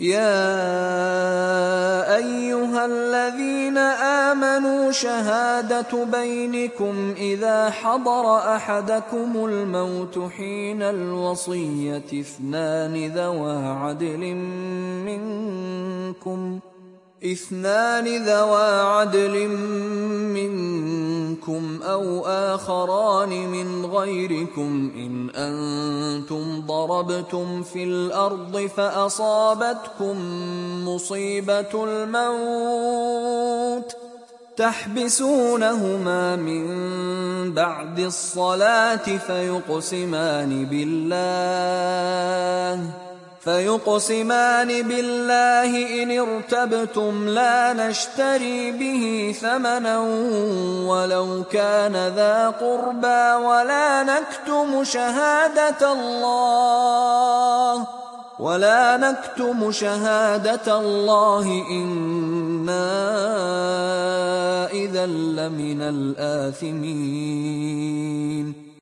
يا أيها الذين آمنوا شهادة بينكم إذا حضر أحدكم الموت حين الوصية اثنان ذوا عدل منكم أو آخران من غيركم إن أنتم ضربتم في الأرض فأصابتكم مصيبة الموت تحبسونهما من بعد الصلاة فيقسمان بالله إن ارتبتم لا نشتري به ثمنا ولو كان ذا قربى ولا نكتم شهادة الله إنا إذا لمن الآثمين.